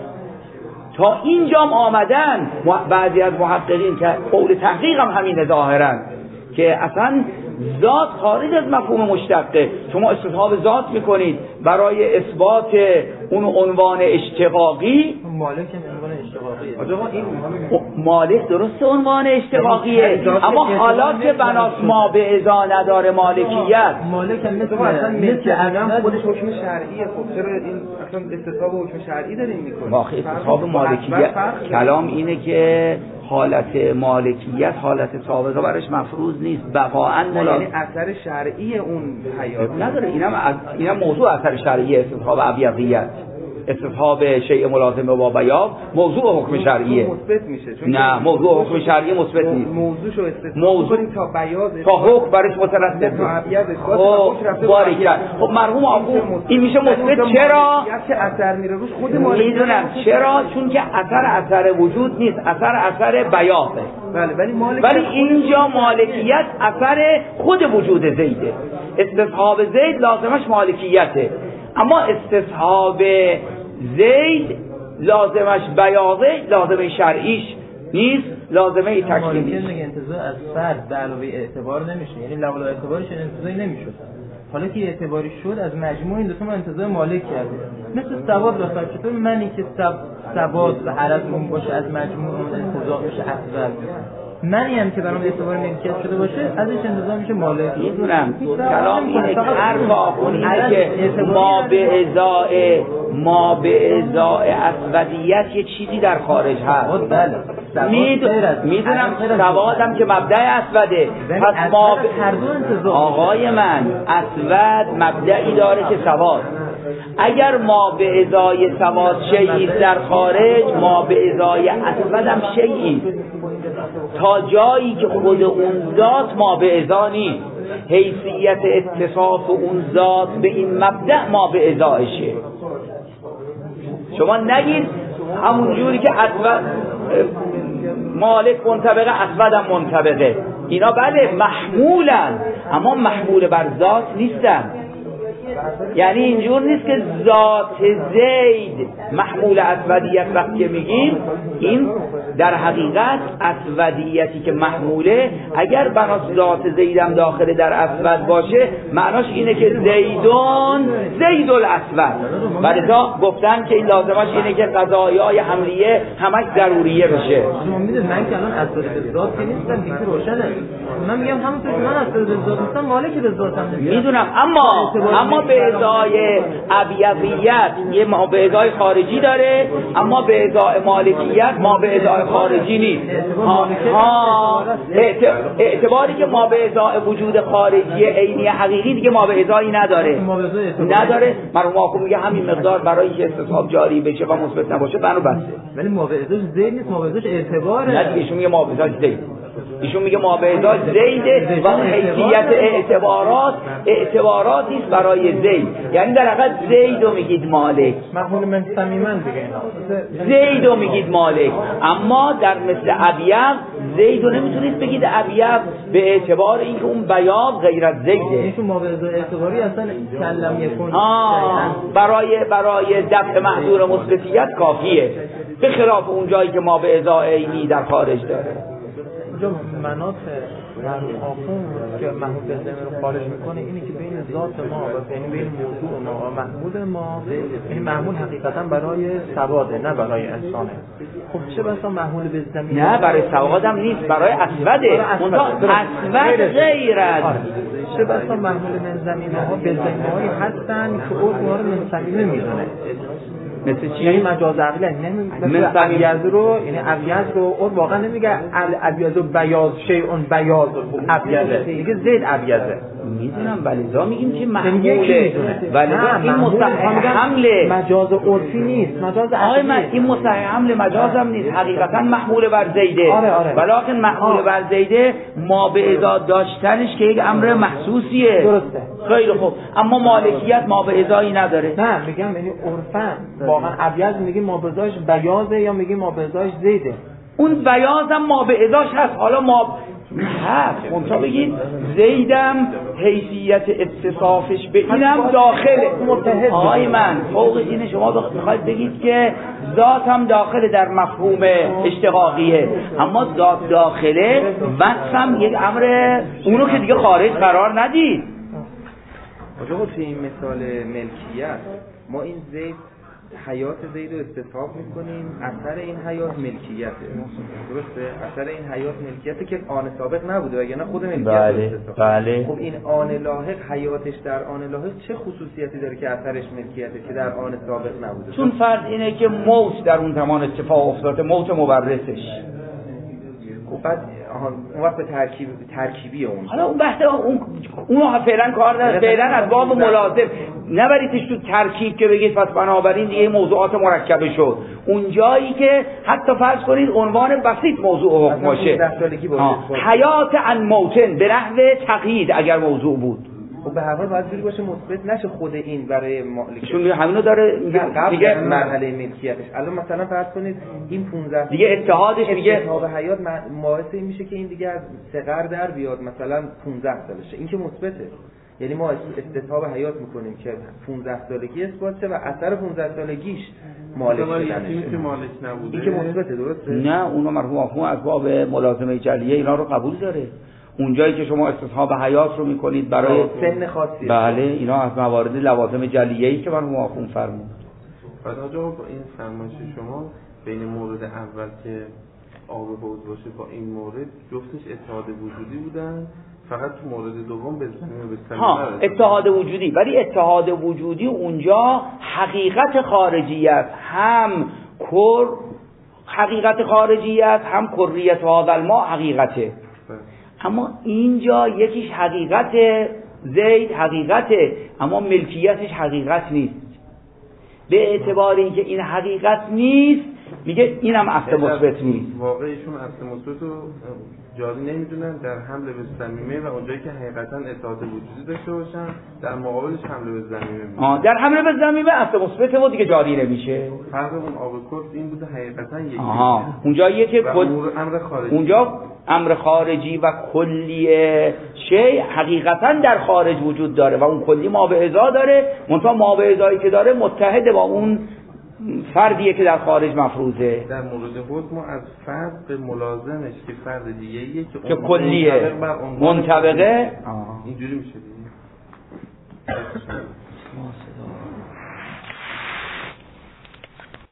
تا اینجام آمدن بعضی از محققین که قول تحقیق هم همینه ظاهراً، که اصلا ذات خارج از مفهوم مشتقه. شما استصحاب ذات میکنید برای اثبات اون عنوان اشتقاقی. مالک عنوان اشتقاقیه. مالک درسته عنوان اشتقاقیه، اما حالا که بناس ما به ازا نداره مالکیت. مالک هم مثل مثل عدم خودش حکم شرعیه. خب چرا این اصلا استصحاب حکم شرعی داریم میکنیم؟ واقعا استصحاب مالکیت کلام اینه که حالت مالکیت حالت سابقه برش مفروض نیست، بقاعاً ملا... یعنی اثر شرعی اون حیات نداره. اینم از... اینم موضوع اثر شرعی استصحاب ابیضیت، استصحاب شیء ملازم با بیاب موضوع حکم شرعیه. مثبت میشه چون نه موضوع حکم شرعی مثبت نیست. موضوعشو استثنا موضوع... کنیم تا بیاض تا حکم برش مترتب تا ابیض خب باریک. خب مرحوم آقا این میشه مثبت. چرا؟ که اثر میره روش خود مالکیت. میدونم چرا، چون که اثر اثر وجود نیست، اثر اثر بیاضه. بله ولی مالکیت ولی اینجا مالکیت اثر خود وجود زیده. استصحاب زید لازمش مالکیته، اما استصحاب زید لازمش بیاضه، لازمه شرعیش نیست، لازمه تکلیمیش. مالکیت میگه انتزاع از فرد به علاوه اعتبار نمیشه، یعنی لولا اعتبارش انتزاعی نمیشد. حالا که اعتباری شد از مجموع این دو تا ما انتزاع مالک کردیم. مثل ثواب داشتم، چطور منی که ثواب و حرفمون باشه از مجموع انتزاع میشه افضل، منی هم که برام اعتبار ملکیت شده باشه ازش انتزاع میشه مالک. میدونم کلام اینه که هر واقعی اینه که ما به ازای ما به ازای اسودیت یه چیزی در خارج هست. بله میدونم سوادم که مبدأ اسوده، پس ما هر دو انتزاع. آقای من اسود مبدعی داره که سواد. اگر ما به ازای سواد شیئی در خارج، ما به ازای اسودم شیئی تا جایی که خود اون ذات ما به ازا نیست. حیثیت اتصاف اون ذات به این مبدأ ما به ازایشه. شما نگید همون جوری که اسود مالک منطبقه اسودم منطبقه، اینا بله محمولن اما محمول بر ذات نیستن. یعنی اینجور نیست که ذات زید محمول اسودیت وقتی که میگیم، این در حقیقت اسودیتی که محموله اگر بناس ذات زیدم داخل در اسود باشه معناش اینه که زیدون زید الاسود. ولی تا گفتن که این لازمش اینه که قضایای حملیه همش ضروریه بشه. شما میدونید من که الان اسود به ذات که نیستم دیگه روشنه. من میگم همونطور که من اسود به ذات نیستم مالک به ذاتم نیستم. میدونم اما اما به ازای ابیضیت یه ما به ازای خارجی داره، اما به ازای مالکیت ما به ازای خارجی نیست. ها, ها اعتباری که ما به ازای وجود خارجی عینی حقیقی دیگه ما به ازایی نداره نداره مرحوم آقا میگه همین مقدار برای اینکه استصحاب جاری بشه و مثبت نباشه بنو بسته. ولی ما به ازاش زید نیست، ما به ازاش اعتباره. نه دیگه ایشون میگه ما به ازاش زید، ایشون میگه ما به ازاش زیده و حیثیت اعتبارات اعتباراتی است برای زید. یعنی در حقیقت زیدو میگید مالک، مفهوم من صمیما دیگه اینا زیدو میگید مالک، اما در مثل ابیض زیدو نمیتونید بگید ابیض به اعتبار اینکه اون بیاض غیر از زیده. ایشون ما به ازای اعتباری اصلا کلم یکون برای برای دفع محظور مثبتیت کافیه. به خلاف اون جایی که ما به ازای عینی در خارج داره. اینجا مناط محمول آخون که محمول به ضمیر رو خارج میکنه اینه که بین ذات ما و یعنی بین موضوع ما و محمول ما، این محمول حقیقتا برای سواده نه برای انسانه. خب چه بسا محمول به ضمیر نه برای سواد هم نیست، برای اسوده. اونجا اسود غیر است. چه بسا محمول من زمینه ها به ضمیرهایی هستن که او اونها رو من زمینه میدونه. مثل چی؟ یعنی مجاز عقلی مثل ابیض رو، یعنی ابیض رو اون واقعا نمیگه ابیض و بیاض شیء بیاض ابیضه، میگه زید ابیضه. میدونم ولی دا میگیم که محموله، ولی این مصحح حمله مجاز عرفی نیست، مجاز عقلی. این مصحح حمله مجاز هم نیست، حقیقتا محمول بر زیده. آره آره. ولکن محمول بر زیده ما به ازا داشتنش که یک امر محسوسیه. درسته. خیلی خوب، اما مالکیت ما به ازایی نداره. نه میگم یعنی عرفا واقعا ابیض میگیم ما به ازاش بیاضه یا میگیم ما به ازاش زیده. اون بیاض هم ما به ازاش هست. حالا ما هست اونجا بگید زیدم حیثیت اتصافش به اینم داخله. آقای من فوق این شما میخواید بگید که ذات هم داخله در مفهوم اشتقاقیه، اما ذات داخله وصف هم یک امر اونو که دیگه خارج قرار ندید. آقا توی این مثال ملکیت ما این زید حیات زید رو استصحاب میکنیم، اثر این حیات ملکیته، درسته؟ اثر این حیات ملکیته که آن سابق نبوده وگرنه خود ملکیت بله استصحاب. بله. خب این آن لاحق حیاتش در آن لاحق چه خصوصیتی داره که اثرش ملکیته که در آن سابق نبوده؟ چون فرض اینه که موت در اون زمان اتفاق افتاده، موت مورثش. خب بعد اون وقت ترکیب ترکیبی اون حالا اون بحث اون اونو فعلا کار نداره، فعلا از باب ملازم نبریدش تو ترکیب که بگید پس بنابراین دیگه موضوعات مرکبه شد. اون جایی که حتی فرض کنید عنوان بسیط موضوع حکم باشه، حیات عن موتن به نحو تقیید اگر موضوع بود. خب به هر حال باید جوری باشه مثبت نشه خود این برای مالک، چون همینو داره دیگه مرحله ملکیتش. الان مثلا فرض کنید این پانزده دیگه اتحادش دیگه اتحاد حیات باعث این میشه که این دیگه از صغر در بیاد، مثلا پانزده سالشه. این که مثبته، یعنی ما استصحاب حیات میکنیم که پانزده سالگی اثبات شه و اثر پانزده سالگیش مالک شدنشه. که مالک نبوده این که مثبته، درسته؟ نه اونو مرحوم مفهوم از باب ملازمه جلیه اینا رو قبول داره. اونجایی که شما استصحاب حیات رو میکنید برای سن خاصی، بله اینا از موارد لوازم جلیه‌ای که مرحوم مفهوم فرمود. بعد آجا با این فرمایش شما بین مورد اول که آب حوض باشه با این مورد جفتش اتحاد وجودی بودن، فقط تو مورد دوم به زمین ها اتحاد وجودی، ولی اتحاد وجودی اونجا حقیقت خارجیت هم کر حقیقت خارجیت هم کریت و الماء حقیقته. اما اینجا یکیش حقیقت زید حقیقته اما ملکیتش حقیقت نیست. به اعتبار اینکه این حقیقت نیست میگه اینم اصل مثبت نیست. واقعیشون اصل مثبت رو جاری نمیدونن در حمله به صمیمه و اونجایی که حقیقتا اتحاد وجودی داشته باشن در مقابلش حمله به صمیمه میشه. آه در حمله به صمیمه اصل مثبت و دیگه جاری نمیشه. فرق اون آب کرد این بوده حقیقتا یکی. آها اونجاییه که کل... امر خارجی اونجا امر خارجی و کلی شی حقیقتا در خارج وجود داره و اون کلی ما به ازا داره، منتها ما به ازایی که داره متحد با اون فردیه که در خارج مفروضه. در مورد خود ما از فرد به ملازمش که فرد دیگه ایه که, که کلیه منطبقه اینجوری میشه دیگه.